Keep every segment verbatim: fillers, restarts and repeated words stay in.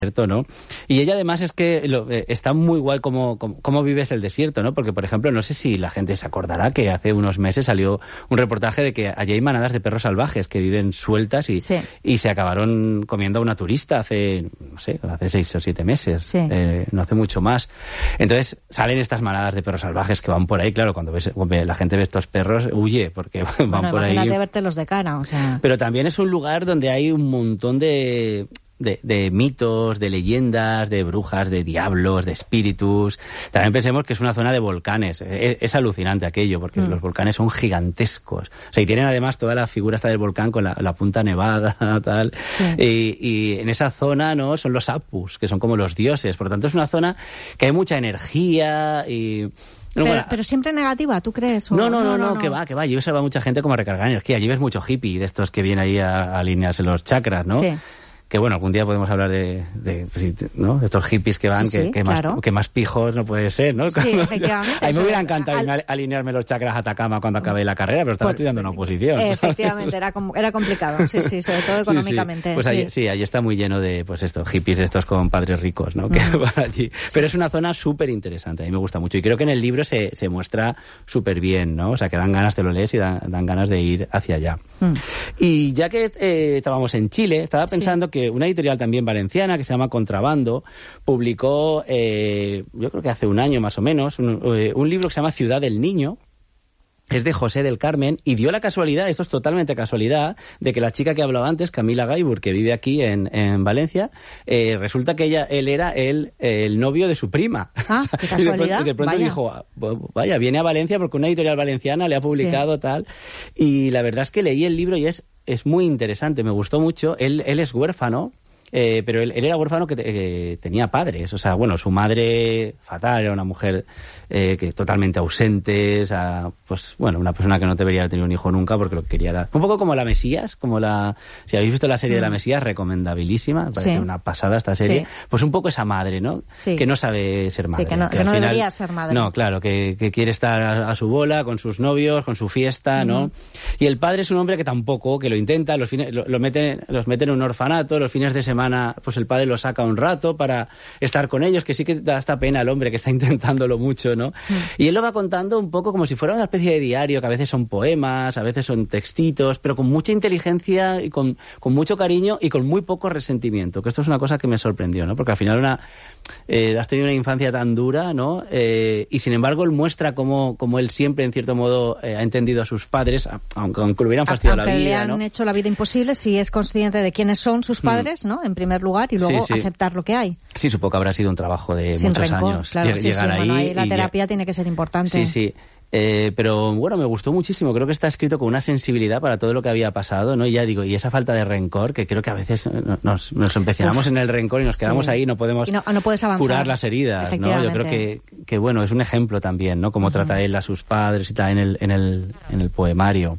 ¿no? Y ella además es que lo, eh, está muy guay cómo, cómo, cómo vives el desierto, ¿no? Porque, por ejemplo, no sé si la gente se acordará que hace unos meses salió un reportaje de que allí hay manadas de perros salvajes que viven sueltas y, sí. y se acabaron comiendo a una turista hace, no sé, hace seis o siete meses, sí. eh, no hace mucho más. Entonces salen estas manadas de perros salvajes que van por ahí, claro, cuando ves, cuando la gente ve estos perros, huye, porque van bueno, por ahí. Imagínate vértelos de cara, o sea... Pero también es un lugar donde hay un montón de... De, de mitos, de leyendas, de brujas, de diablos, de espíritus. También pensemos que es una zona de volcanes. Es, es alucinante aquello, porque mm. los volcanes son gigantescos. O sea, y tienen además toda la figura esta del volcán con la, la punta nevada, tal. Sí. Y, y en esa zona, ¿no? Son los apus, que son como los dioses. Por lo tanto, es una zona que hay mucha energía y... No, pero, bueno, pero siempre negativa, ¿tú crees? ¿O? No, no, no, no, no, no, no, que va, que va. Allí se va mucha gente como a recargar energía. Allí ves mucho hippie de estos que vienen ahí a, a alinearse los chakras, ¿no? Sí. Que bueno, algún día podemos hablar de, de, ¿no? de estos hippies que van, sí, que, sí, que, claro. más, que más pijos no puede ser, ¿no? Sí, efectivamente. A mí me hubiera eso, encantado al... alinearme los chakras a Atacama cuando acabé la carrera, pero estaba Por... estudiando una oposición. Efectivamente, era, era complicado, sí, sí, sobre todo económicamente. Sí, sí. Pues sí. Allí, sí, allí está muy lleno de, pues estos hippies, estos con padres ricos, ¿no? Que mm. van allí. Sí. Pero es una zona súper interesante, a mí me gusta mucho. Y creo que en el libro se, se muestra súper bien, ¿no? O sea, que dan ganas, te lo lees y dan, dan ganas de ir hacia allá. Mm. Y ya que eh, estábamos en Chile, estaba pensando sí. que una editorial también valenciana que se llama Contrabando publicó, eh, yo creo que hace un año más o menos, un, eh, un libro que se llama Ciudad del Niño. Es de José del Carmen y dio la casualidad, esto es totalmente casualidad, de que la chica que hablaba antes, Camila Gaibur, que vive aquí en, en Valencia, eh, resulta que ella, él era el, el novio de su prima. Ah, qué casualidad. Y de pronto, de pronto vaya. dijo, vaya, viene a Valencia porque una editorial valenciana le ha publicado sí. tal. Y la verdad es que leí el libro y es, es muy interesante, me gustó mucho. Él, él es huérfano. Eh, pero él, él era huérfano que, te, que tenía padres, o sea, bueno, su madre fatal, era una mujer eh, que totalmente ausente, o sea, pues bueno, una persona que no debería haber tenido un hijo nunca porque lo que quería era... Un poco como la Mesías, como la... Si habéis visto la serie mm. de la Mesías, recomendabilísima, me parece sí. una pasada esta serie, sí. pues un poco esa madre, ¿no? Sí. Que no sabe ser madre. Sí, que no, que que no final, debería ser madre. No, claro, que, que quiere estar a, a su bola, con sus novios, con su fiesta, ¿no? Uh-huh. Y el padre es un hombre que tampoco, que lo intenta, los, fines, lo, lo mete, los mete en un orfanato, los fines de semana, pues el padre lo saca un rato para estar con ellos, que sí que da esta pena al hombre que está intentándolo mucho, ¿no? Mm. Y él lo va contando un poco como si fuera una especie de diario, que a veces son poemas, a veces son textitos, pero con mucha inteligencia y con, con mucho cariño y con muy poco resentimiento, que esto es una cosa que me sorprendió, ¿no? Porque al final una, eh, has tenido una infancia tan dura, ¿no? Eh, y sin embargo él muestra cómo, cómo él siempre, en cierto modo, eh, ha entendido a sus padres, aunque, aunque le hubieran fastidiado la vida, aunque le han ¿no? hecho la vida imposible, si es consciente de quiénes son sus padres, mm. ¿no? En primer lugar, y luego sí, sí. aceptar lo que hay. Sí, supongo que habrá sido un trabajo de Sin muchos rencor, años claro, llegar sí, sí. ahí. Bueno, ahí la y terapia ya... tiene que ser importante. Sí, sí. Eh, pero bueno, me gustó muchísimo, creo que está escrito con una sensibilidad para todo lo que había pasado, ¿no? Y ya digo, y esa falta de rencor, que creo que a veces nos, nos empecinamos en el rencor y nos quedamos sí. ahí, no podemos y no, no puedes avanzar. Curar las heridas, ¿no? Yo creo que, que bueno, es un ejemplo también, ¿no? Cómo uh-huh. trata él a sus padres y tal en el, en el, en el poemario.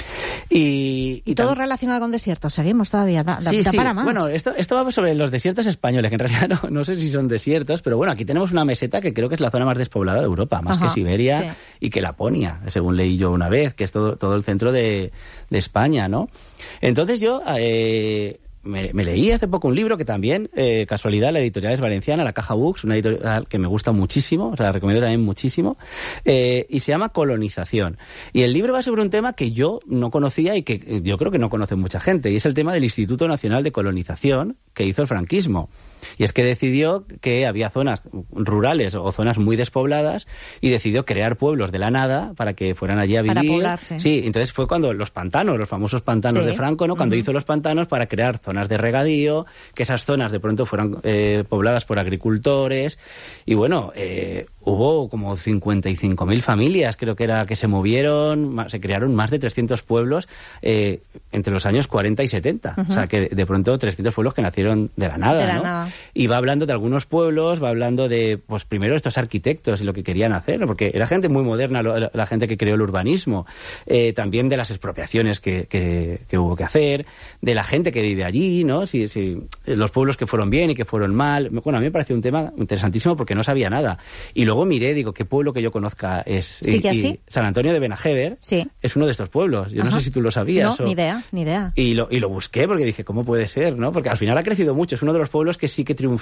Y, y, y todo tam... relacionado con desiertos, seguimos todavía, da, sí, da sí. para más. Bueno, esto, esto va sobre los desiertos españoles, que en realidad no, no sé si son desiertos, pero bueno, aquí tenemos una meseta que creo que es la zona más despoblada de Europa, más Ajá, que Siberia sí. y que Laponia, según leí yo una vez, que es todo, todo el centro de, de España, ¿no? Entonces yo... Eh, Me, me leí hace poco un libro que también, eh, casualidad, la editorial es valenciana, la Caja Books, una editorial que me gusta muchísimo, o sea, la recomiendo también muchísimo, eh, y se llama Colonización. Y el libro va sobre un tema que yo no conocía y que yo creo que no conoce mucha gente, y es el tema del Instituto Nacional de Colonización que hizo el franquismo. Y es que decidió que había zonas rurales o zonas muy despobladas y decidió crear pueblos de la nada para que fueran allí a vivir. Para poblarse. Sí, entonces fue cuando los pantanos, los famosos pantanos sí. de Franco, ¿no? Cuando uh-huh. hizo los pantanos para crear zonas de regadío, que esas zonas de pronto fueran eh, pobladas por agricultores. Y bueno, eh, hubo como cincuenta y cinco mil familias, creo que era, que se movieron, se crearon más de trescientos pueblos eh, entre los años cuarenta y setenta. Uh-huh. O sea, que de, de pronto trescientos pueblos que nacieron de la nada, de la ¿no? nada. Y va hablando de algunos pueblos, va hablando de, pues primero estos arquitectos y lo que querían hacer, ¿no? Porque era gente muy moderna, lo, la gente que creó el urbanismo, eh, también de las expropiaciones que, que, que hubo que hacer, de la gente que vive allí, ¿no? Si, si, los pueblos que fueron bien y que fueron mal. Bueno, a mí me pareció un tema interesantísimo porque no sabía nada. Y luego miré, digo, ¿qué pueblo que yo conozca es? Sí, que así. San Antonio de Benajever sí. es uno de estos pueblos. Yo Ajá. no sé si tú lo sabías. No, o... ni idea, ni idea. Y lo, y lo busqué porque dije, ¿cómo puede ser? ¿No? Porque al final ha crecido mucho. Es uno de los pueblos que sí que triunfó